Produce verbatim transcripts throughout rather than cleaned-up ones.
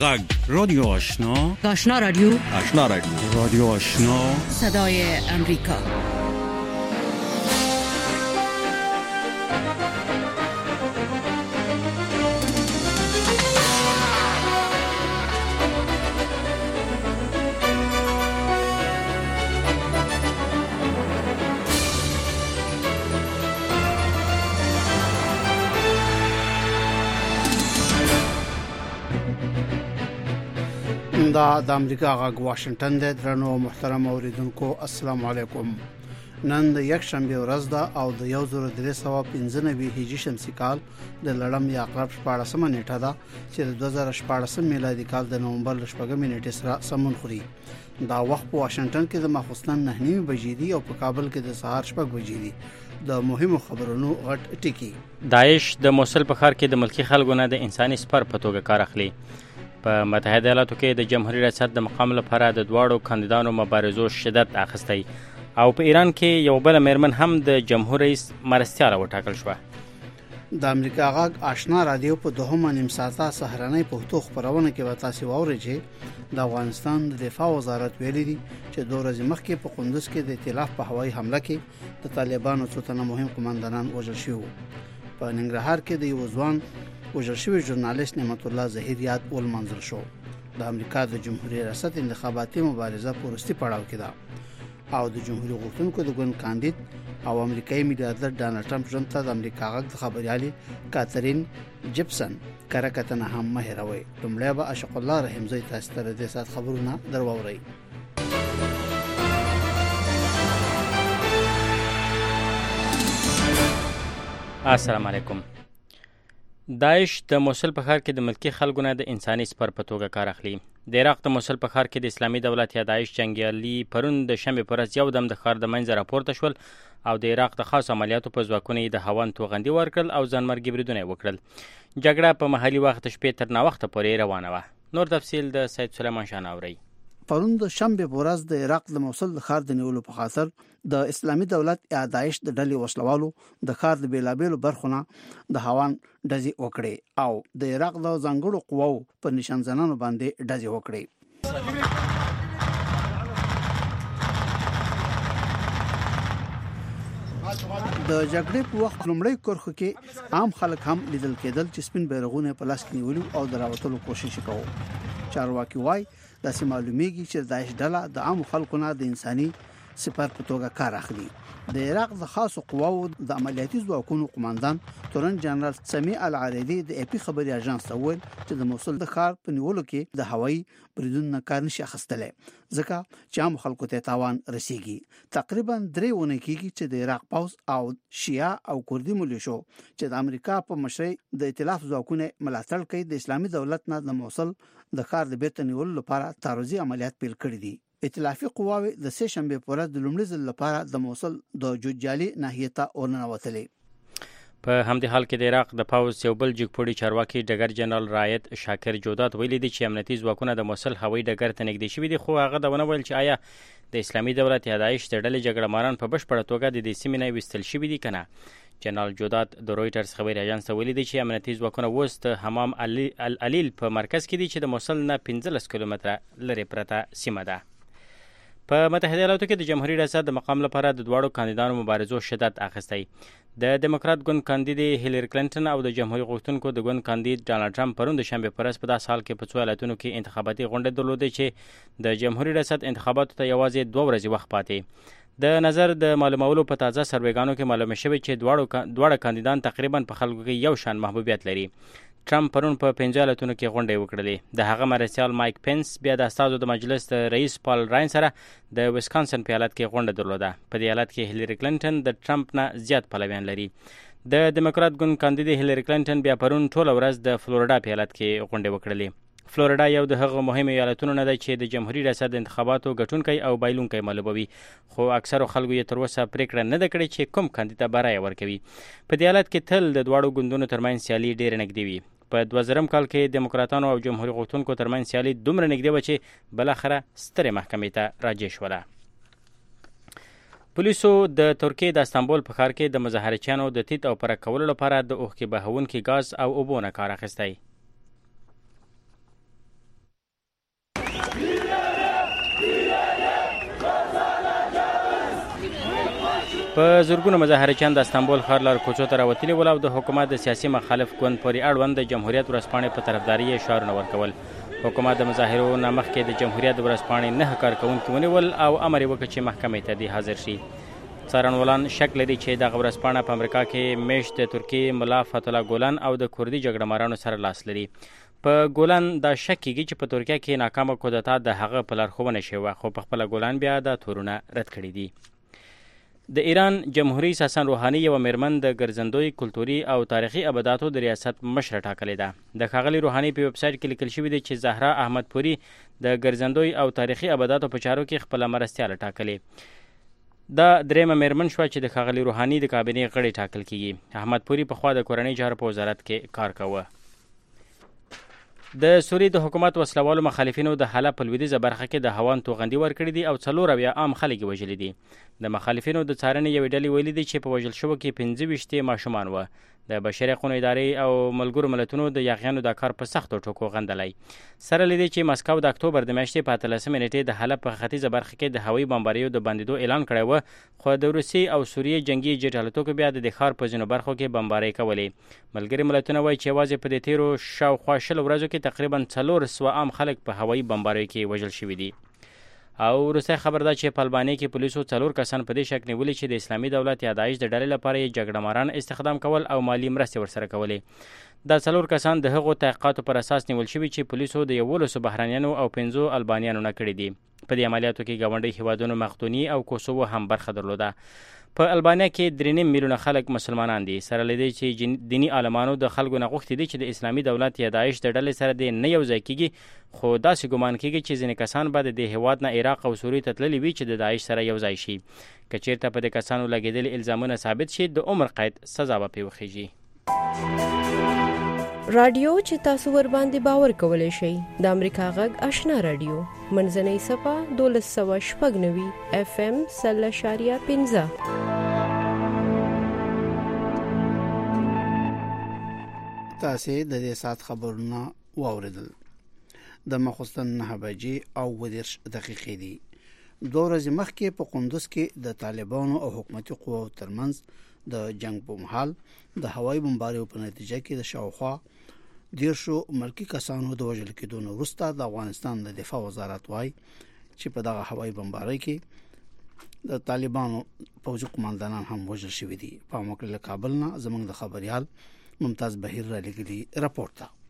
غږ رادیو آشنا آشنا رادیو آشنا رادیو رادیو آشنا صدای امریکا. دا د امریکا غږ واشنگټن د درنو محترم اوریدونکو السلام علیکم. نن د یک شنبه ورځ ده او د یو زره درې سوه پنځه نوي هجري شمسي کال د لړم یا عقرب شپاړسمه نیټه ده چې د دوه زره شپاړسم میلادي کال د نومبر شپږمې نیټې سره سمون خوري. دا وخت په واشنگټن کې د ماخوستن نه نیمه بجې دي او په کابل کې د سهار شپږ بجې دي. د مهمو خبرونو غټ ټکی. داعش د موصل په ښار کې د ملکی خلکو نه د انساني سپر په توګه کار اخلي. په متحده ایالاتو کې د جمهوریت ریاست د مقام لپاره د دواړو کاندیدانو مبارزو شدت اخیستی او په ایران کې یو بل میرمن هم د جمهور رئیس مرستیاله وټاکل شوه. د امریکا غږ آشنا رادیو په دوهمه نیم ساعته سهارنۍ پښتو خبرونه کې به تاسو واورئ چې د افغانستان د دفاع وزارت ویلي دي چې دوه ورځې مخکې په قندوز کې د ائتلاف په هوایي حمله کې د طالبانو څو تنه مهم قوماندانان وژل شوي. په ننګرهار کې د یو ځوان وژل شوی ژورنالیست نعمت الله ظهیر یاد ولمنځل شو. د امریکا د جمهوریت ریاست انتخاباتي مبارزه په وروستي پړاو کې ده او د جمهوریت غوښتونکو د ګوند کاندید او امریکایي میلیاردر ډانلډ ټرمپ ژوند ته د امریکا غږ د خبريالي کاترین جپسن کره کتنه هم مهروي. لومړی به اشق الله رحمزی تاسو ته د سات خبرونه درووري. السلام علیکم. داعش د موصل په ښار کې د ملکی خلکو نه د انساني سپر په توګه کار اخلي. د عراق د موصل په ښار کې د اسلامي دولت یا داعش جنګیالي پرون د شنبې په ورځ یو دم د ښار د منځه راپورته شول او د عراق د خاصو عملیاتو په ځواکونو یې د هاون توغندي ورکړل او ځانمرګي بریدونه یې وکړل. جګړه په محلي وخت شپې تر ناوخته پورې روانه وه. نور تفصیل د سید سلیمان شاه اوري. پرون د شنبه په ورځ د عراق د موصل د ښار د نیولو په خاطر د اسلامي دولت یا داعش د ډلې وسلوالو د ښار د بیلابېلو برخونه د هاون ډزې وکړې او د عراق د ځانګړو قواو په نشانزنانو باندې ډزې وکړې. د جګړې په وخت لومړی کرخه کې عام خلک هم لیدل کېدل چې سپین بیرغونه په لاس کې نیولي او د راوتلو کوشش کوي. چارواکي وای د سیمه معلومیږي چې داعش ډله د عام خلکو نه د انساني سپر په توګه کار اخلي. د عراق د خاصو قواو د عملیاتي ځواکونو قوماندان تورن جنرال سمیع العریدي د اپی خبري اژانس ته ویل چې د موصل د ښار په نیولو کې د هوایي بریدونو کار نشي اخیستلی ځکه چې عام خلکو ته تاوان رسیږي. تقریبا درې ونه کېږي چې د عراق پوز او شیعه او کوردي ملیشو چې د امریکا په مشرۍ د ائتلاف ځواکونه ملاتړ کوي د اسلامي دولت نه د موصل د ښار د بیرته نیولو لپاره تعرضي عملیات پیل کړي دي. ائتلافي قواوې د سه شنبه په ورځ د لومړي ځل لپاره د موصل د جوجالي ناحیه ته ورننوتلې. په همدې حال کې د عراق د پاوز یو بل جګپوړي چارواکي ډګر جنرال رایت شاکر جودات ویلي دي چې امنیتي ځواکونه د موصل هوایي ډګر ته نږدې شوي دي، خو هغه دا ونه ویل چې آیا د اسلامي دولت یا داعش د ډلې جګړه ماران په بشپړه توګه د دې سیمې نه ویستل شوي دي که نه. جنرال جودات د رویټرز خبري اژانس ته ویلي دي چې امنیتي ځواکونه اوس د حمام العلیل په مرکز کې دي چې د موصل نه پنځلس کیلومتره لرې پرته سیمه ده. په متحده ایالاتو کې د جمهوریت ریاست د مقام لپاره د دواړو کاندیدانو مبارزو شدت اخیستی. د دیموکرات ګوند کاندید هیلری کلینټن او د جمهوریت غوښتونکو د ګوند کاندید ډانلډ ټرمپ پرون د شنبه په ورځ په داسې حال کې په څو ایالتونو کې انتخاباتي غونډې درلودې چې د جمهوریت ریاست انتخاباتو ته یوازې دوه ورځې وخت پاتې. د نظر د معلومولو په تازه سروېګانو کې معلومه شوې چې دواړو دواړه کاندیدان تقریبا په خلکو کې یو شان محبوبیت لري. ټرمپ پرون په پنځه ایالتونو کې غونډې وکړلې. د هغه مرستیال مایک پنس بیا د استازو د مجلس د رئیس پال راین سره د ویسکانسن په ایالت کې غونډه درلوده. په دې ایالت کې هیلری کلینټن د ټرمپ نه زیات پلویان لري. د دیموکرات ګوند کاندید هیلری کلینټن بیا پرون ټوله ورځ د فلوریډا په ایالت کې غونډې وکړلې. فلوریډا یو د هغو مهمو ایالتونو نه دی چې د جمهوریت ریاست د انتخاباتو ګټونکی او بایلونکی معلوموي، خو اکثرو خلکو یې تر اوسه پریکړه نه ده کړې چې کوم کاندید ته به رایه ورکوي. په دې ایالت کې تل د دواړو ګوندونو ترمنځ سیالي ډېره نږدې وي. په دوه زرم کال کې دیموکراتانو او جمهوریت غوښتونکو ترمنځ سیالي دومره نږدې وه چې بالاخره سترې محکمې ته راجع شوله. پولیسو د ترکیې د استانبول په ښار کې د مظاهرچیانو د تیت او پرک کولو لپاره د اوښکې بهونکي ګاز او اوبو نه کار اخیستی. په زورګونو مظاهرچیان د استانبول ښار لار کوڅو ته راوتلي ول او د حکومت د سیاسي مخالف ګوند پورې اړوند د جمهوریت ورځپاڼې په طرفداري یې شعارونه ورکول. حکومت د مظاهرو نه مخکې د جمهوریت د ورځپاڼې نه کارکوونکي ونیول او امر یې وکړ چې محکمې ته دې حاضر شي. څارنوالان شک لري چې دغه ورځپاڼه په امریکا کې میشت د ترکیې ملا فتح الله ګولان او د کردي جګړه مارانو سره لاس لري. په ګولان دا شک کیږي چې په ترکیه کې ناکامه کودتا د هغه په لارښوونه شوې وه، خو په خپله ګولان بیا دا تورونه رد کړي دي. د ایران جمهوریت حسن روحاني یوه میرمن د ګرځندوی کلتوري او تاریخي ابداتو د ریاست مشره ټاکلې ده. د ښاغلي روحاني په ویب سایټ کې لیکل شوي دي چې زهرا احمد پوري د ګرځندوی او تاریخي ابداتو په چارو کې خپله مرستیاله ټاکلې. دا درېیمه میرمن شوه چې د ښاغلي روحاني د کابینې غړی ټاکل کیږي. احمد پوري پخوا د کورنۍ چارو په وزارت کې کار کوه. د سوریې د حکومت وسلوالو مخالفینو د حلب په لویدیځه برخه کې د هوان توغندي ورکړي دي او څلور اویا عام خلک یې وژلي دي. د مخالفینو د څارنې یوې ډلې ویلي دي چې په وژل شوو کې پنځه ویشت ماشومان وه. د بشري حقوقو ادارې او ملګرو ملتونو د یاغیانو دا کار په سختو ټکو غندلی. سره له دې چې مسکو د اکتوبر د میاشتې په اتلسمې نیټې د حلب په ختیځه برخه کې د هوایي بمباریو د بندېدو اعلان کړی و، خو د روسیې او سوریې جنګي جټ الوتکو بیا د ښار په ځینو برخو کې بمبارۍ کولې. ملګري ملتونه وایي چې یوازې په دې تیرو شاوخوا شلو ورځو کې تقریبا څلور سوه عام خلک په هوایي بمباریو کې وژل شوي دي. او روسیه خبر ده چې په البانیا کې پولیسو څلور کسان په دې شک نیولي چې د اسلامي دولت یا داعش د ډلې لپاره یې جګړه ماران استخدام کول او مالی مرستې ورسره کولې. دا څلور کسان د هغو تحقیقاتو پر اساس نیول شوي چې پولیسو د یولسو بهرنیانو او پنځو البانیانو نه کړي دي. په دې عملیاتو کې ګاونډي هیوادونو مقدوني او کوسوو هم برخه درلوده. په البانیا کې درې نیم میلیونه خلک مسلمانان دي. سره له دې چې دیني عالمانو د خلکو نه غوښتي دي چې د اسلامي دولت یا داعش د ډلې سره دې نه یو ځای کیږي، خو داسې ګمان کیږي چې ځینې کسان به د دې هیواد نه عراق او سوریې ته تللي وي چې د داعش سره یو ځای شي. که چیرته په دې کسانو لګېدلي الزامونه ثابت شي، د عمر قید سزا به پرې وخیږي. رادیو چې تاسو ور باندې باور کولی شئ د امریکا غږ آشنا رادیو منځنۍ صفه دولس سوه شپږ نوي اف ام سل اشاریه پنځه. تاسې د دې سات خبرونه واوریدل. د ماخوستن نه بجې او ودېرش دقیقې دي. دوه ورځې مخکې په قندوز کې د طالبانو او حکومتي قواو ترمنځ د جنگ په مهال د هوایي بمباریو په نتیجه کې د شاوخوا دیرشو ملکی کسانو د وژل کېدو نه وروسته د افغانستان د دفاع وزارت وایي چې په دغه هوایي بمبارۍ کې د طالبانو پوځي قوماندانان هم وژل شوي دي. په موقع له کابل نه زموږ د خبريال ممتاز بهیر را لګلی راپورټ ده.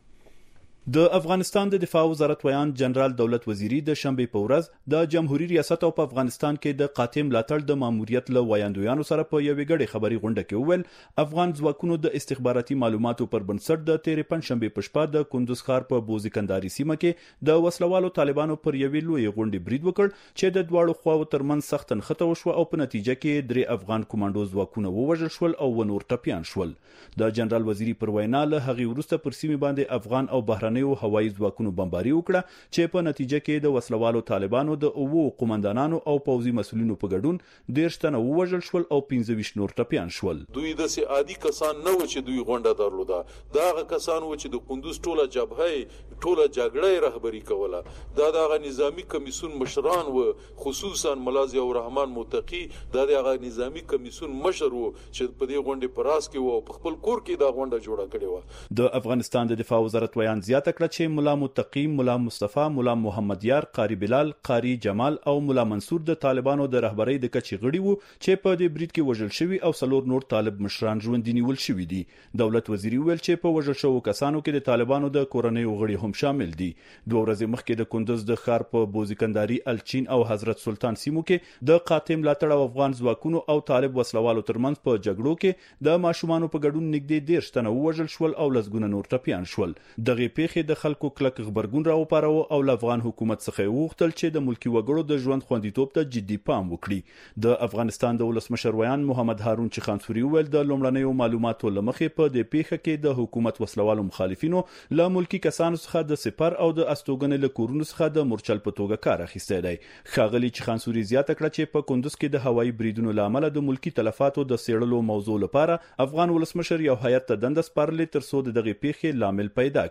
د افغانستان د دفاع وزارت ویان جنرال دولت وزیری د شنبه په ورځ د جمهوریت ریاست او په افغانستان کې د قاطع ملاتړ د ماموریت له ویاندویانو سره په یوې غړي خبري غونډه کې وویل افغان ځواکونو د استخباراتي معلوماتو پر بنسټ د تیرې پنځشنبه په شپه د کندوز ښار په بوزیکنداري سیمه کې د وسلوالو طالبانو پر یوې لوی غونډې برید وکړ چې د دواړو خواو ترمنځ سخت نښته وشوه او په نتیجه کې درې افغان کمانډو ځواکونه ووژل شول او ونور ټپیان شول. د جنرال وزیری پر وینا له هغې وروسته پر سیمه باندې افغان او بهرنیو هوایي ځواکونو بمباري وکړه چې په نتیجه کې د وسلوالو طالبانو د اوو قومندانانو او پوځي مسؤلینو په ګډون دیرش تنه ووژل شول او پنځه ویشت نور ټپیان شول. دوی د سي عادي کسان نه و چې دوی غونډه درلوده. دا هغه کسان و چې د قندوز ټوله جبهه ټوله جګړه رهبری کوله. دا دغه نظامی کمیسون مشران و، خصوصا ملا ضیاء الرحمن متقی دا دغه نظامی کمیسون مشر و چې په دې غونډه پر راس کې و په خپل کور کې دا غونډه جوړه کړې و. د افغانستان د دفاع وزارت ویان زیاته کړه چې ملا متقی، ملا مصطفی، ملا محمد یار، قاری بلال، قاری جمال او ملا منصور د طالبانو د رهبرۍ د کچې غړي وو چې په دې برید کې وژل شوي او څلور نور طالب مشران ژوندي نیول شوي دي. دولت وزیری ویل چې په وژل شوو کسانو کې د طالبانو د کورنیو غړي هم شامل دي. دوه ورځې مخکې د کندوز د ښار په بوزیکنداري، الچین او حضرت سلطان سیمو کې د قاطع ملاتړ او افغان ځواکونو او طالب وسلوالو ترمنځ په جګړو کې د ماشومانو په ګډون نږدې دیرش تنه ووژل شول او لسګونه نور ټپیان شول. دغه پیښې د خلکو کلک خبرګون راوپاروه او له افغان حکومت څخه وغوښتل چې د ملکی وګړو د ژوند خوندیتوب ته جدي پام وکړي. د افغانستان د ولسمشر ویان محمد هارون چخانسوري ویل د لومړنیو معلوماتو لمخې په دې پیښه کې د حکومت وسلوالو مخالفینو له ملکی کسانو څخه د سپر او د استوګنې له کورونو څخه د مورچل په توګه کار اخیستی دی. ښاغلي چخانسوري زیاته کړه چې په کندوز کې د هوایي بریدونو له امله د ملکی تلفاتو د څېړلو موضوع لپاره افغان ولسمشر یو هیئت ته دنده سپارلې تر څو د دغه پیښې لامل پیدا کړي.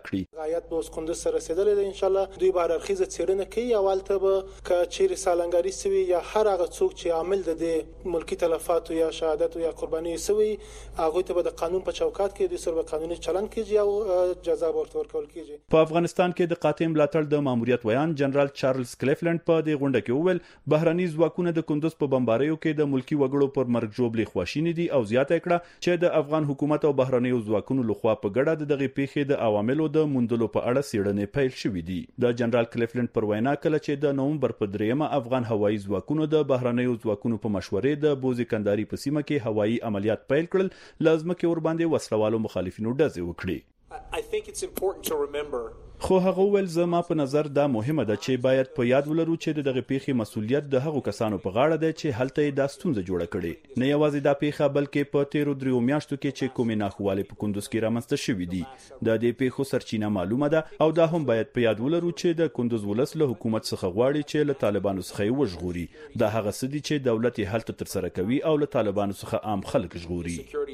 هیئت به اوس کندوز سره رسیدلی دی. ان شاء الله دوی به هررخیزه څېړنه کوي. اولته به که چیرې سالنګاري سوي یا هر هغه څوک چې عامل د دې ملکی تلفات یا شهادت یا قرباني سوي هغه ته به د قانون په چوکاټ کې د سر قانوني چلن کیږي او جزا ورکول کیږي. په افغانستان کې د قاطع ملاتړ د ماموریت ویان جنرال چارلز کلیفلند په دې غونډه کې وویل بهرني ځواکونه د کندوز په بمباریو کې د ملکی وګړو پر مرګ جوړبلي خواشینی دي او زیاته کړه چې د افغان حکومت او بهرني ځواکونو لخوا په ګډه د دغه پیښې د عواملو د موندلو په اړه څېړنې پیل شوې دي. د جنرال کلیفلند پر وینا کله چې د نومبر په دریمه افغان هوایي ځواکونو د بهرني ځواکونو په مشورې د بوزي کنداري په سیمه کې هوایي عملیات پیل کړل لازم کې ور باندې وسلوالو مخالفینو ډزې وکړي. I think it's important to remember خو هغه ول زما په نظر دا مهمه ده چې باید په یاد ولرو چې دغه پیښې مسولیت د هغو کسانو په غاړه ده چې هلته د ستونزې جوړه کړي. نه یوازې دا پیښه بلکې په تیرو دریو میاشتو کې چې کومې ناخواله په کندوز کې رامنځته شوې دي د دې پیښو سرچینه معلومه ده او دا هم باید په یاد ولرو چې د کندوز ولس له حکومت څخه غواړي چې له طالبانو څخه وژغوري. دا هغه څه دي چې دولت یې هلته تر سره کوي او له طالبانو څخه عام خلک ژغوري.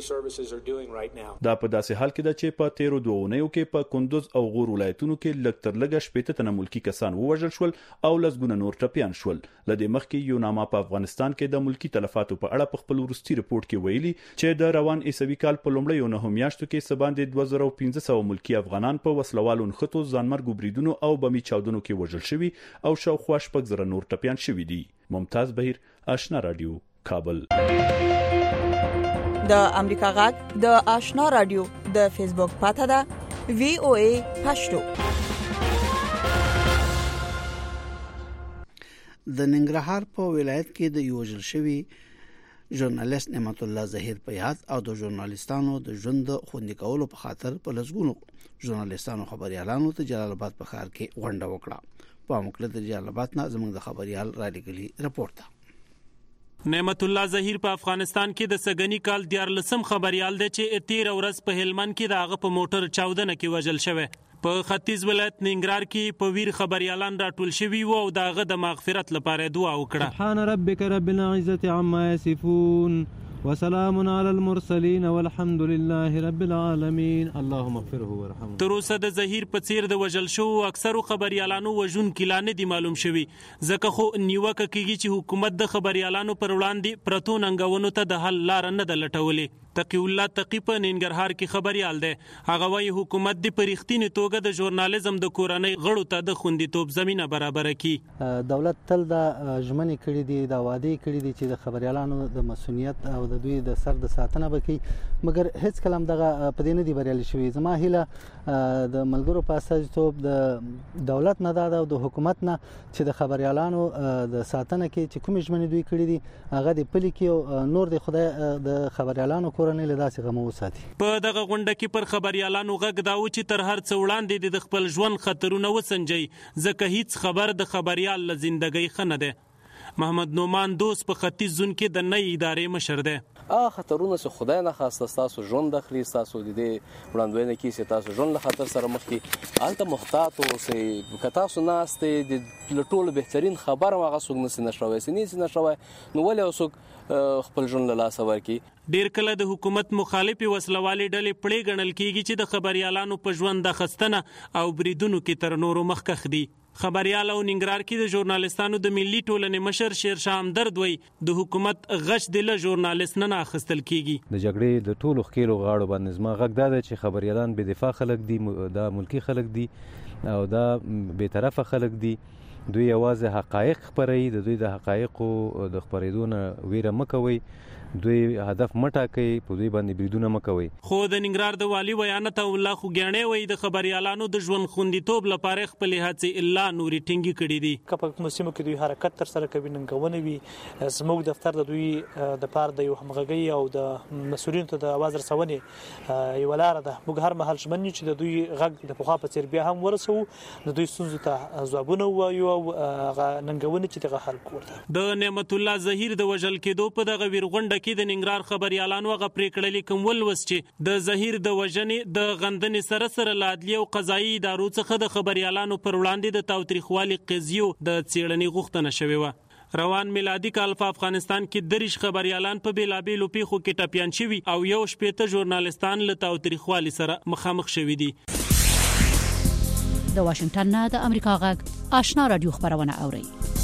دا په داسې حال کې ده چې په تیرو دوه اونیو کې په کندوز او غور ولایتونو کې لږ تر لږه شپېته تنه ملکی کسان ووژل شول او لسګونه نور ټپیان شول. لدې مخکې یوناما په افغانستان کې د ملکی تلفاتو په اړه په خپل وروستي رپورت کې ویلي چې د روان عیسوي کال په لومړیو نهو میاشتو کې سباندې دوه زره پنځه سوه ملکی افغانان په وسلوالو نښتو ځانمرګو بریدونو او بمي چاودنو کې وژل شوي او شاوخوا شپږ زره نور ټپیان شوي دي. ممتاز بهیر، آشنا رادیو، کابل. د امریکا غږ د آشنا رادیو د فیسبوک پاته ده وی او ای پښتو. د ننګرهار په ولایت کې د یوجل شوی ژورنالیست نعمت الله ظهیر په یاد او د ژورنالیستانو د ژوند خوندي کولو په خاطر په لسګونو ژورنالیستانو خبريالانو ته جلال آباد په ښار کې غونډه وکړه. په موکل د جلال آباد نه زموږ د خبريال را لګلی رپورت. نعمت الله ظهیر په افغانستان کې د سګنی کال دیارلسم خبريال دی چې تیر ورځ په هلمند کې دغه په موټر چاودنه کې وژل شوی. په ختیځ ولایت ننګرهار کې په ویر خبريالان راټول شوي وو او دغه د مغفرت لپاره دعا وکړه. سبحان ربک رب العزة عما یصفون وسلام علی المرسلین والحمد لله رب العالمین اللهم اغفره وارحمه. تر اوسه د ظهیر په څیر د وژل شو اکثرو خبريالانو وژون کلانه دي معلوم شوی ځکه خو نیوکه کیږي چې حکومت د خبريالانو پر وړاندې پرتو ننګونو ته د حل لار نه د لټولې. تقی الله تقی په ننګرهار کې خبريال دی. هغه وايي حکومت د پرختینې توګه د ژورنالیزم د کورنۍ غړو ته د خوندیتوب زمينه برابر کړي. دولت تل د ژمنې کړې دي د وعده کړې دي چې د خبريالانو د مسؤلیت او د دوی د سر د ساتنه وکړي مګر هیڅ کلام دغه په دې نه دی بریالي شوی. زما هیله د ملګرو په اساس د دولت نه ده او د حکومت نه چې د خبريالانو د ساتنه کې چې کوم ژمنې دوی کړې دي هغه د پلي کې نور د خدای د خبريالانو په دغه غونډه کې پر خبريالانو غږ داو چې تر هر څه وړاندې د خپل ژوند خطرونه وسنجي ځکه هیڅ خبر د خبريال له ژوندۍ خنه ده. محمد نومان دوست په ختیځ زون کې د نئی ادارې مشر دی. ا خطرونه څه خدای نه خاصه تاسو ژوند داخلي تاسو د دې وړاندوینه کې چې تاسو ژوند له خطر سره مخ کې الته محتاط اوسئ. که تاسو ناشته د لټول بهترین خبر هغه څنګه نس نشوي سنې نشوي نو ولې اوسو خپل ژوند له لاس ورکی. ډیر کله د حکومت مخالفي وسلوالي ډلې پړې ګڼل کیږي چې د خبريالانو په ژوند د خستنه او بریدونو کې تر نورو مخکخ دي. خبريال او ننګرهار کې د ژورنالیستانو د ملي ټولنې مشر شیرشاه همدرد وای د حکومت غش د له ژورنالیست نه اخستل کیږي. د جګړې د ټولو خکیلو غاړو باندې زما غږ دا چې خبريالان به دفاع خلک دي دا ملکی خلک دي او دا به طرفه خلک دي. دوی یوازې حقایق خبري د دوی د حقایقو د خبرېدو نه ویره مکوي. دوی هدف مټه کوي په دوی باندې بریدونه مکوي. خو د ننګرهار د والی ویانت الله خو ګڼې وای د خبريالانو د ژوند خوندیتوب لپاره خپل هڅې الا نوري ټینګي کړې دي. کپک موسمو کې دوی حرکت تر سره کوي ننګونه وي زموږ دفتر د دوی د پاره د یو همغږي او د مسؤلینو ته د आवाज رسونې یو لار ده. موږ هر مهال شمن چې د دوی غږ د پخوا په څیر بیا هم ورسو د دوی ستونزو ته ځوابونه وایو او ننګونه چې دغه حل کوړه. د نعمت الله ظهیر د وژل کېدو په دغه ویرغونډه کې د ننګرهار خبريالانو غ پریکړلې کوم ولوس چې د ظهیر د وژنې د غندنې سره سره لادلی او قضایي ادارو څخه د خبريالانو پر وړاندې د تاوتریخوالي قضیو د څېړنې غوښتنه شوې و. روان میلادي کال په افغانستان کې دریش خبريالان په بیلابېلو پیښو کې ټپیان شوي او یو شپېته ژورنالیستان له تاوتریخوالي سره مخامخ شوي دي. د واشنگټن نه د امریکا غږ آشنا رادیو خبرونه اوري.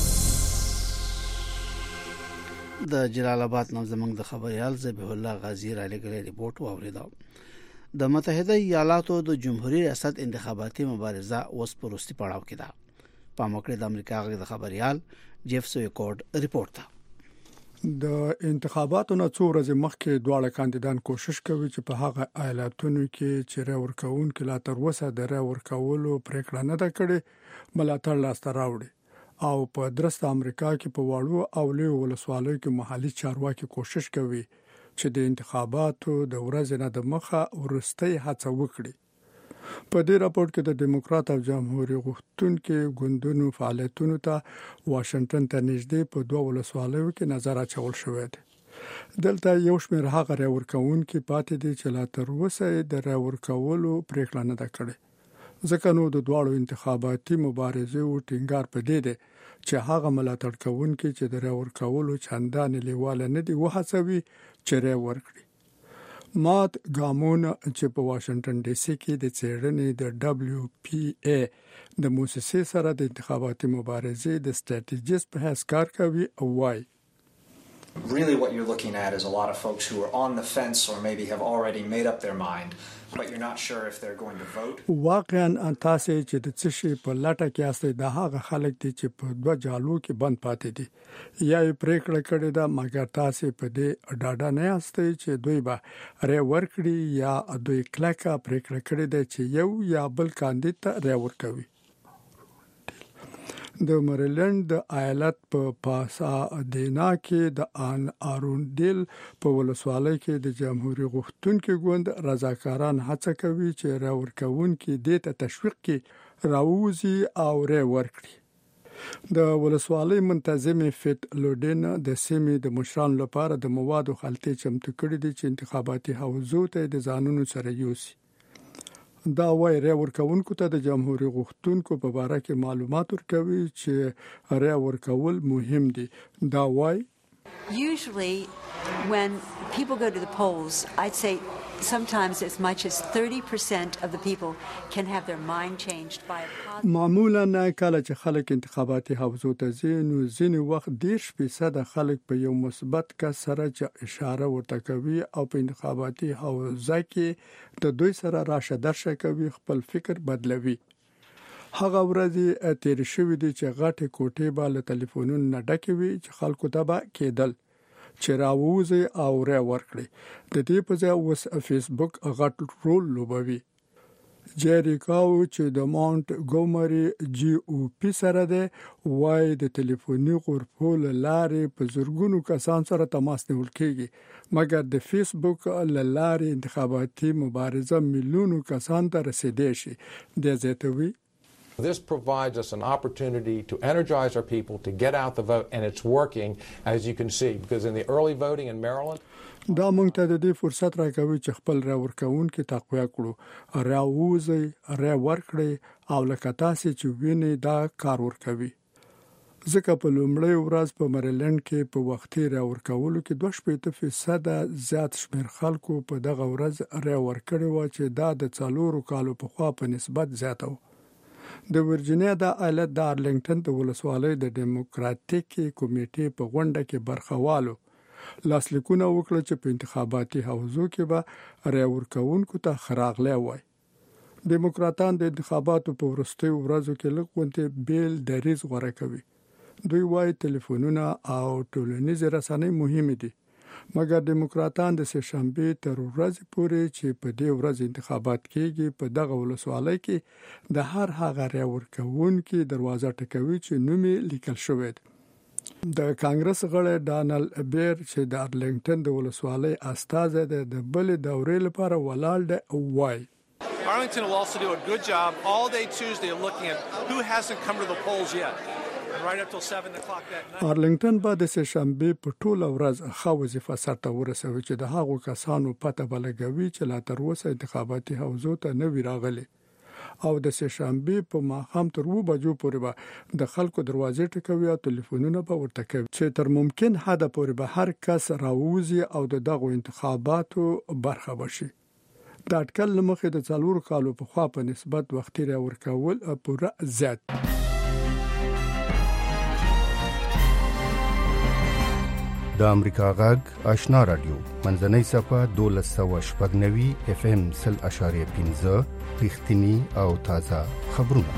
د جلال آباد نو زمنګ د خبريال ذبیح الله غازی را لګلې ریپورت واوریدا. د متحده ایالاتو د جمهوریت ریاست انتخاباتي مبارزه اوس په وروستي پړاو کې ده. په موقع د امریکا غږ د خبريال جيف سویکورد ریپورت ده. د انتخاباتو نه څو ورځې مخکې دواړه کاندیدان کوشش کوي چې په هغه ایالتونو کې چې را ورکون کې لا تر اوسه د را ورکولو پریکړه نه ده کړې ملاتړ لاسته راوړي او په درسته امریکا کې په واړو او لوی ولسوالیو کې محلي چارواکي کوشش کوي چې د انتخاباتو د ورځې نه د مخه ورستۍ هڅه وکړي. په دې راپور کې د دیموکرات او جمهوریت غوښتونکو ګوندونو فعالیتونو ته واشنگټن ته نږدې په دوه ولسوالیو کې نظر اچول شوی دی. دلته یو شمېر هغه راورکوونکي پاتې دي چې لا تر اوسه د راورکولو پریکړه نه ده کړې. ځکه نو د دواړو انتخاباتي مبارزې او ټینګار په دې دی چې هغه ملاتړ کوونکي چې د راورکولو چندان لیواله نه دي وهڅوي چې را ورکړي. مات ګامون چې په واشنگټن ډي سي کې د څېړنې د دبليو پی اي د موسسې سره د انتخاباتي مبارزې د ستراتیژیست په حیث کار کوي او وايي Really what you're looking at is a lot of folks who are on the fence or maybe have already made up their mind but you're not sure if they're going to vote. واقعا تاسو چې د څه شي په لټه کې یاستئ د هغه خلک دي چې په دوه جالو کې بند پاتې دي یا یې پریکړه کړې ده مګر تاسو په دې ډاډه نه یاستئ چې دوی به ری ورکړي یا دوی کلکه پریکړه کړې ده چې یو یا بل کاندید ته ری ورکوي. د مریلند د ایالت په پاسادینا کې د ان اروندل په ولسوالۍ کې د جمهوریت غوښتونکو ګوند رضاکاران هڅه کوي چې راورکون کې د ته تشویق کې راوځي او ری ورکړي. د ولسوالۍ منتظم فت لودن د سیمې د مشران لپاره د موادو خلطې چمتو کړي دي چې انتخاباتي حوزو ته د ځانونو سره یوسي. دا وای ری ورکوونکو ته د جمهوریت غوښتونکو په اړه کې معلومات ورکوي چې ری ورکول مهم دي. دا وای Usually when people go to the polls, I'd say sometimes as much as thirty percent of the people can have their mind changed by a positive. معمولا کله چې خلک انتخاباتي حوزو ته ځي نو ځینې وخت ډیر فیصد خلک په یو مثبت کس سره چې اشاره ورته کوي او په انتخاباتي حوزه کې د دوی سره راشه درشه کوي خپل فکر بدلوي. هغه ورځې تیر شوې دي چې غټه کوټې به له ټلیفونونو نه ډکې وي چې خلکو ته به کېدل چې راووزي او را ورکړي. د دې په ځای اوس فیسبوک غټ رول لوبوي. جيري کاو چې د ماونت ګومري جی او پی سره ده وای د ټلیفوني غرفو لارې په زورګونو کسان سره تماس نیول کېږي مګر د فیسبوک لارې انتخاباتي مبارزه میلیونو کسان ته رسیدي شي. د زیاتوي This provides us an opportunity to energize our people to get out the vote, and it's working, as you can see, because in the early voting in Maryland, دا مونږ ته د دې فرصت راکوي چې خپل را ورکون کې تقویه کړو را ووزي را ورکړي او لکه تاسو چې ویني دا کار ورکوي. ځکه په لومړی ورځ په مریلند کې په وختي را ورکولو کې دوه شپږ فیصد زیات شمیر خلکو په دغه ورځ را ورکړي و چې دا د څلورو کالو په خوا په نسبت زیات و. د ورجینیا د ایالت د ارلنګټن د ولسوالۍ د ډیموکراتیک کمیټې په غونډه کې برخوالو لاسلیکونه وکړه چې په انتخاباتي حوزو کې به را ورکوونکو ته خراغله وای. دیموکراتان د انتخاباتو په وروستیو ورځو کې لږ بیل دریز غوړه کوي. دوی وای ټلیفونونه او ټولنیز رسنۍ مهمه دي مګر دیموکراتان د سهشنبه تر ورځې پورې چې په دې ورځ انتخابات کېږي په دغه ولسوالۍ کې د هر هغه را ورکوونکو دروازه ټکوي چې نومي لیکل شوی دی. د کانګرس غړی ډانلډ بیر چې د ارلنګټن د ولسوالۍ استازی دی د بل دورې لپاره ولاړ دی او وایي Arlington will also do a good job all day Tuesday of looking at who hasn't come to the polls yet. Right up till seven o'clock that night. ارلنګټن به د سهشنبه په ټوله ورځ خو وظیفه سرته ورسوي چې د هغو کسانو پته بلګوي چې لا تر اوسه انتخاباتي حوزو ته نه وی راغلي او د سهشنبه په ماښام تر و بجو پورې به د خلکو دروازې ټکوي او ټلیفونونه به ورته کوي چې تر ممکن حد پورې به هر کس راوځي او د دغه انتخاباتو برخه وشي. د اټکل لمخې د څلور کالو په خوا په نسبت وختي را ورکول پوره زیات. د امریکا غږ آشنا رادیو منځنۍ صفه دولس سوه شپږ نوي اف ام سل اشاریه پنځه رښتینی او تازه خبرونه.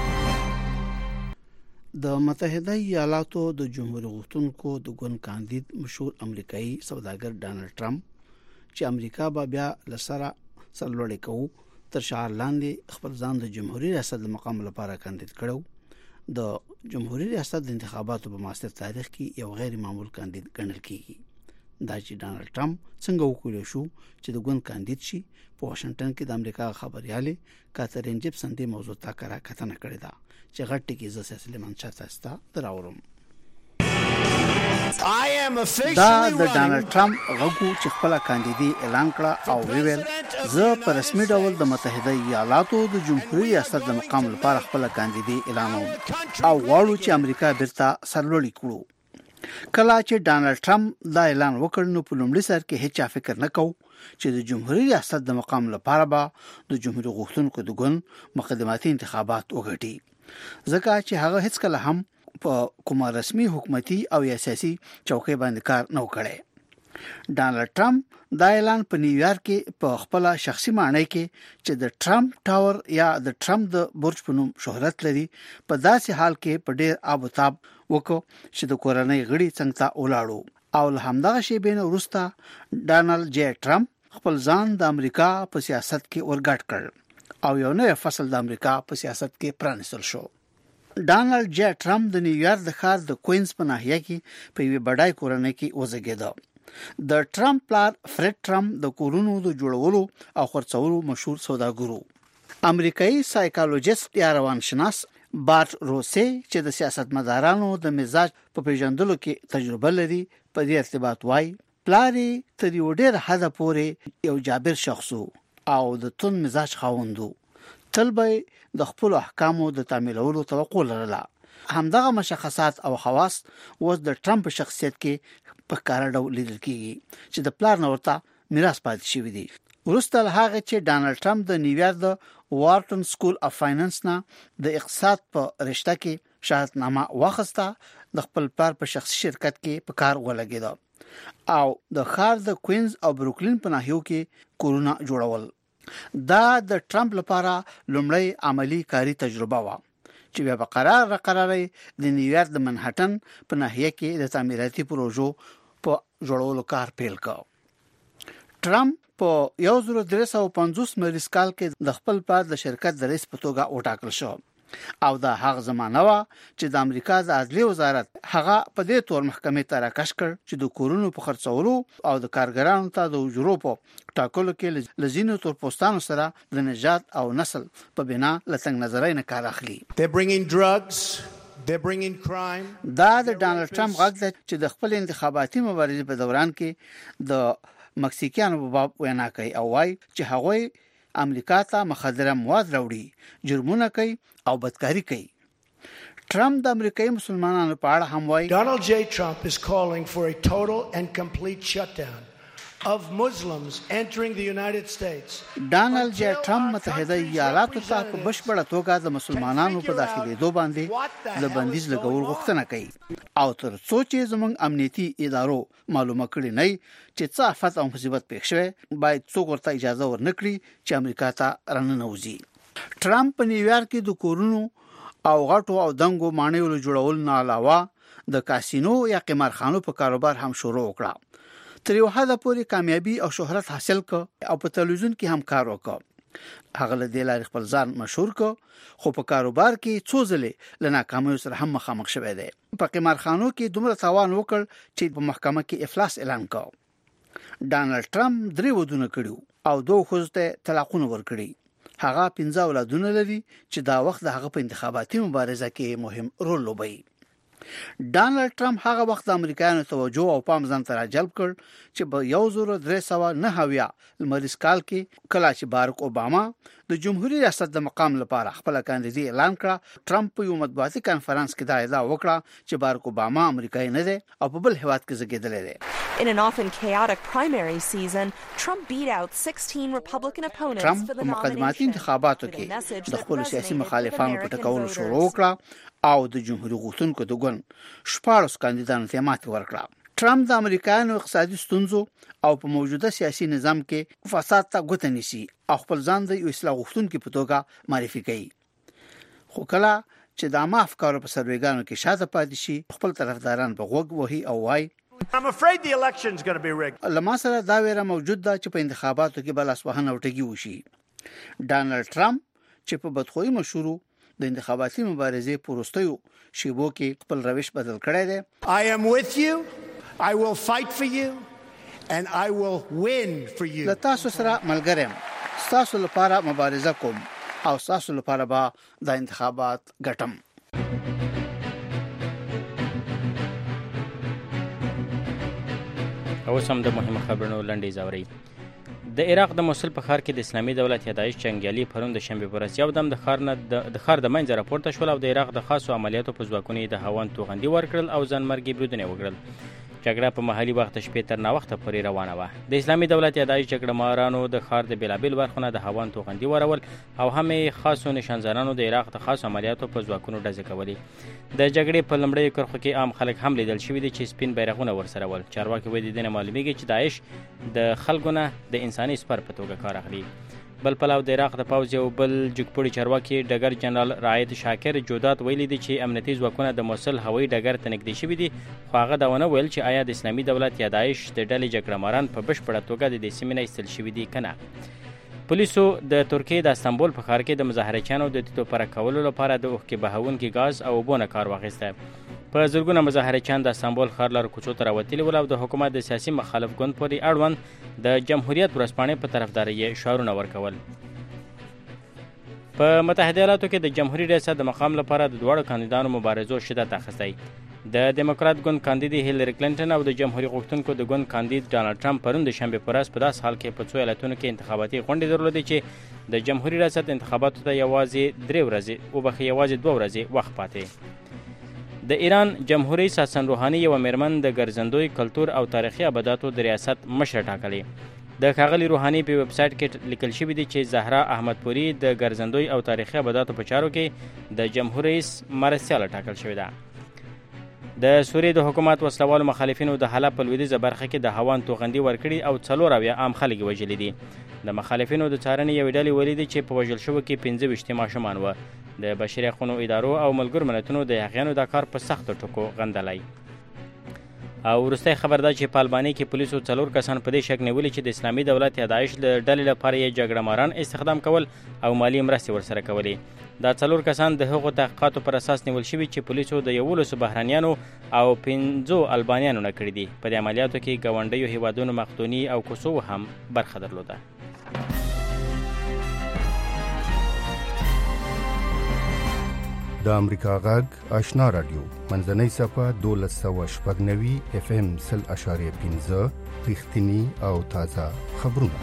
د متحده ایالاتو د جمهوریت غوښتونکو د ګوند کاندید مشهور امریکایي سوداګر ډانلډ ټرمپ چې امریکا به بیا لسره سرلوړی کوي تر شعار لاندې خپل ځان د جمهوریت ریاست مقام لپاره کاندید کړو. د جمهوریت ریاست د انتخاباتو په معاصر تاریخ کې یو غیر معمول کاندید ګڼل کیږي. دا چې ډانلډ ټرمپ څنګه وکړي شو چې د ګوند کاندید شي په واشنگټن کې د امریکا خبريالې کاترین جیپسن دې موضوع ته کرا کتنه کړې ده چې غټ کې ز سلیمان چاته استا دراورم. دا د ډانلډ ټرمپ غوښتو چې خپل کاندیدي اعلان کړه او ویل زه په رسمي ډول د متحده ایالاتو د جمهوریت ریاست د مقام لپاره خپل کاندیدي اعلانوم او غواړو چې امریکا بیرته سرلوړی کړو. کله چې ډانلډ ټرمپ دا اعلان وکړ نو په لومړي سر کې هیڅ فکر نه کو چې د جمهوریت ریاست د مقام لپاره به د جمهوریت غوښتونکو د ګوند مقدماتي انتخابات وګټي، ځکه چې هغه هیڅ کله هم په کومه رسمي حکومتي او سیاسي چوکۍ باندې کار نه وکړي. ډانلډ ټرمپ دا اعلان په نیویارک کې په خپل شخصي معنی کې چې د ټرمپ ټاور یا د ټرمپ د برج په نوم شهرت لري په داسې حال کې په ډېر آبوتاب وکړو چې د کورنۍ غړي څنګه ولاړو او له همدغه شی بین وروسته ډانلډ جی ټرمپ خپل ځان د امریکا په سیاست کې ورګټ کړ او یو نوې فصل د امریکا په سیاست کې پرانیستل شو. ډانلډ جی ټرمپ د نیویارک د ښار د کوینز په ناحیه کې په یوه بډای کورنۍ کې وزګیده. د ټرمپ پلار فرید ټرمپ د کورونو د جوړولو او خرڅولو مشهور سوداګر و. امریکایي سایکالوجیست یا روانشناس بارت روسي چې د سیاستمدارانو د مزاج په پیژندلو کې تجربه لري په دې ارتباط وایي پلاری تر یو ډېر حد پورې یو جابر شخص او د تون مزاج خاوندو تل به د خپل احکامو د تعمیلولو توقع لرله. همدغه مشخصات او خواص اوس د ټرمپ شخصیت کې په کار ډول لیدل کیږي چې د پلار نورته میراث پاتې شوی دی. ورسته هغه چې ډانلډ ټرمپ د نیویارک د وارټن سکول اف فاینانس نه د اقتصاد په رشته کې شهادتنامه واخیسته، د خپل پلار په شخصي شرکت کې په کار ولګید او د ښار د کوینز او بروکلین په ناحیو کې کورونه جوړول. دا د ټرمپ لپاره لومړی عملی کاری تجربه و چې بیا په قرار را قراري د نیویارک د منهټن په ناحیه کې د تعمیراتي پروژو په جوړولو کار پیل کړ. ټرمپ په یو زره درې سوه پنځوس مریض کال کې د خپل پلار د شرکت د رئیس په توګه وټاکل شو او دا هغه زمانه و چې د امریکا د عدلي وزارت هغه په دې تور محکمې ته راکش کړ چې د کورونو په خرڅولو او د کارګرانو ته د اجورو په ټاکلو کې لزینو تور پوستانو سره د نژاد او نسل په بنا لڅنګ نظرای نه کار اخلي. They're bringing drugs, they're bringing crime. دا د ډانلډ ټرمپ غږ دی چې د خپل انتخاباتي مبارزې په دوران کې د مکسیکیانو په باب وینا کوي او وايي چې هغوی امریکا ته مخدره مواد راوړي، جرمونه کوي او بدکاری کوي. ټرمپ د امریکایي مسلمانانو په اړه هم وایي Donald J. Trump is calling for a total and complete shutdown of Muslims entering the United States. ډانلډ جی ټرمپ متحده ایالاتو ته په بشپړه توګه د مسلمانانو په داخليدو باندې د بندیز لګول غوښتنه کوي او تر څو چې زموږ امنیتي ادارو معلومه کړي نه چې څه آفت او مصیبت پېښ شوه باید څوک ورته اجازه ورنکړي چې امریکا ته راننوځي. ټرمپ په نیویارک کې د کورونو او غټو او دنګو مانیولو جوړول نه علاوه د کاسینو یا قمارخانو په کاروبار هم شروع وکړ. تر یو حد پورې کامیابی او شهرت حاصل ک او په تلویزیون کې هم کار وکړ. هغه له دې لارې خپل ځان مشهور ک خو په کاروبار کې څو ځله له ناکامۍ سره هم مخامخ شوی دی. په قمارخانو کې دومره تاوان وکړ چې په محکمه کې افلاس اعلان کړ. ډانلډ ټرمپ درې ودونه کړیو او دوه خوځته طلاقونه ورکړي. هغه پنځه اولادونه لري چې دا وخت د هغه په انتخاباتي مبارزه کې مهم رول لوبوي. ډانلډ ټرمپ هغه وخت د امریکایانو توجه او پام ځان ته راجلب کړ چې په یو زر درې سوه نهه اویا لمریز کال کې کله چې باراک اوباما د جمهوریت ریاست د مقام لپاره خپل کاندیدي اعلان کړ، ټرمپ په یو مطبوعاتي کانفرنس کې دا ادعا وکړه چې باراک اوباما امریکایي نه دی او په بل هیواد کې زیږیدلی دی. In an often chaotic primary season, Trump beat out sixteen Republican opponents Trump for the په مقدماتي nomination. انتخاباتو کې د خپل سیاسي مخالفانو په ټکولو شروع وکړه او د جمهوریت غوښتونکو د ګوند شپږ کاندیدانو ته ماتې ورکړه. ټرمپ د امریکایانو اقتصادي ستونزو او په موجوده سیاسي نظام کې فساد ته ګوته نیسي او خپل ځان د اصلاح غوښتونکو په توګه معرفي کوي. خو کله چې د عامه افکارو په سروېګانو کې شاته پاتې شي، خپل طرفداران په غوږ وهي او وایي I'm afraid the election's going to be rigged. لما سره دا ویره موجود ده چې په انتخاباتو کې بل اسوهنه او ټګي وشي. ډانلډ ټرمپ چې په بدخویي مشهور د انتخاباتي مبارزې پروستیو شیبو کې خپل روش بدل کړی دی. I am with you. I will fight for you and I will win for you. له تاسو سره ملګریم، تاسو لپاره مبارزه کوم او تاسو لپاره به د انتخابات ګټم. او سم د مهمه خبرونو لنډې زاوري. د عراق د موصل په ښار کې د اسلامي دولت یادایش جنګیالي پرون د شنبې په ورځ یو دم د ښار نه د ښار د منځه راپورته شول او د عراق د خاصو عملیاتو په ځواکونو د هاوان توغندي ورکړل او ځانمرګي بریدونه وکړل. جګړه په محلي وخت شپې تر ناوخته پورې روانه وه. د اسلامي دولت یادایش جګړه مارانو د ښار د بیلابیل برخو نه د هاوان توغندي ورول او هم خاصو نشانزانانو د عراق د خاصو عملیاتو په ځواکونو ډزې کولې. د جګړې په لومړیو کرښو کې عام خلک هم لیدل شوي دي چې سپین بیرغونه ورسره ول. چارواکي وایي د دې نه معلومیږي چې داعش د خلکو نه د انساني سپر په توګه کار اخلي. بل پلاو د عراق د پوځ یو بل جګپوړي چارواکي ډګر جنرال رایت شاکر جودات ویلي دي چې امنیتي ځواکونه د موصل هوایي ډګر ته نږدې شوي دي، خو هغه دا ونه ویل چې آیا د اسلامي دولت یا داعش د ډلې جګړه ماران په بشپړه توګه د دې سیمې نه ایستل شوي دي که نه. پولیسو د ترکیې د استانبول په ښار کې د مظاهرچیانو د تیتو پرک کولو لپاره د اوښکې بهونکي ګاز او اوبو نه کار واخیسته. په زرګونه مظاهرچیان د استانبول ښار لارو کوڅو ته راوتلي ول او د حکومت د سیاسي مخالف ګوند پورې اړوند د جمهوریت ورځپاڼې په طرفداري یې شعارونه ورکول. په متحده ایالاتو کې د جمهوریت ریاست د مقام لپاره د دواړو کاندیدانو مبارزو شدت اخیستی. د دیموکرات ګوند کاندیدي هیلری کلینټن او د جمهوریت غوښتونکو د ګوند کاندید ډانلډ ټرمپ پرون د شنبې په ورځ په داس حال کې په څو ایالتونو کې انتخاباتي غونډې درلودې چې د جمهوریت ریاست انتخاباتو ته یوازې درې ورځې وبخښئ یوازې دوه ورځې وخت پاتې. د ایران جمهوریت حسن روحاني یوه میرمن د ګرځندوی کلتور او تاریخي ابداتو د ریاست مشر ټاکلې. د ښاغلي روحاني په ویب سایټ کې لیکل شوي دي چې زهرا احمدپوري د ګرځندوی او تاریخي ابداتو په چارو کې د جمهوریت مرستیاله ټاکل شوې ده. د سوریې د حکومت وسلوالو مخالفینو د حلب په لویدیځه برخه کې د هاوان توغندي ورکړي او څلور اویا عام خلک یې وژلي دي. د مخالفینو د څارنې یوې ډلې ویلي دي چې په وژل شوو کې پنځه ویشت ماشومان وه. د بشري حقونو ادارو او ملګرو ملتونو د هغیانو دا کار په سختو ټکو غندلی. او وروستی خبر دا چې په البانیا کې پولیسو څلور کسان په دې شک نیولي چې د اسلامي دولت یا داعش د ډلې لپاره یې جګړه ماران استخدام کول او مالی مرستې ورسره کولې. دا څلور کسان د هغو تحقیقاتو پر اساس نیول شوي چې پولیسو د یولسو بهرنیانو او پنځو البانیانو نه کړي دي. په دې عملیاتو کې ګاونډیو هیوادونو مقدوني او کوسوو هم برخه درلوده. د امریکا غږ آشنا رادیو منځنۍ صفه دولس سوه شپږ نوي اف ام سل اشاریه پنځه رښتینی او تازه خبرونه.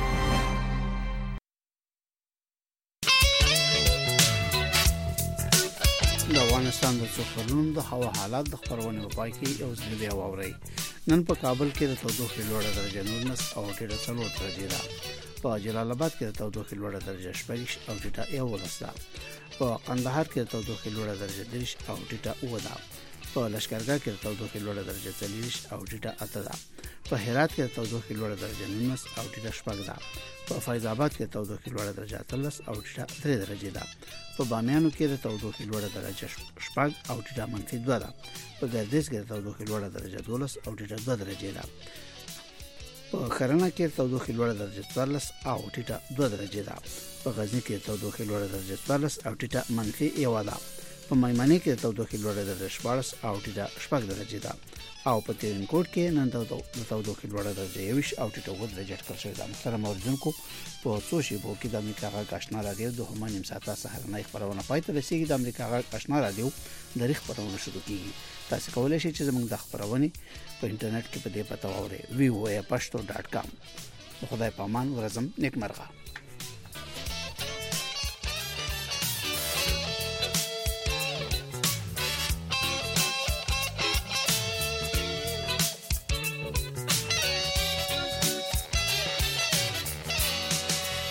د افغانستان د څو خبرونو د هوا حالات د خبرونې په پای کې یو ځل بیا واورئ. نن په کابل کې د تودوخې لوړه درجه نولس او ټیټه څلور درجې ده. په جلال آباد کې د تودوخې لوړه درجه شپږ او ټیټه یولس ده. په قندهار کې د تودوخې لوړه درجه دېرش او ټیټه اووه ده. په لښکرګاه کې د تودوخې لوړه درجه څلوېښت او ټیټه اته ده. په هرات کې د تودوخې لوړه درجه نولس او ټیټه شپږ ده. په فیض آباد کې د تودوخې لوړه درجه اتلس او ټیټه درې درجې ده. په بامیانو کې د تودوخې لوړه درجه شپږ او ټیټه منفي دوه ده. په ګردیز کې د تودوخې لوړه درجه دولس او ټیټه دوه درجې ده. په خرنه کې د تودوخې لوړه درجه څوارلس او ټیټه دوه درجې ده. په غزني کې د تودوخې لوړه درجه څوارلس او ټیټه منفي یوه ده. په مایمنه کې تودوخه لوړه درجه شپږ او ټیټه شپږ درجه ده او په تیرین کوټ کې نن د تودوخه لوړه درجه یوش او ټیټه اوه درجه ټاکل شوې ده. محترم اوریدونکو په څو شیبو کې د امریکا غږ آشنا رادیو د هم نیم ساعته سهارنۍ خبرونه پای ته رسیدي. د امریکا غږ آشنا رادیو د ریښ خبرونه شروع کیږي. تاسو کولای شئ چې زموږ د خبرونه په انټرنیټ کې په دې پته واورئ وی او ای پښتو ډاټ کام. خدای پامان ورزم نیکمرغه.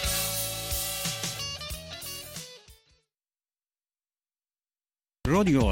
رادیو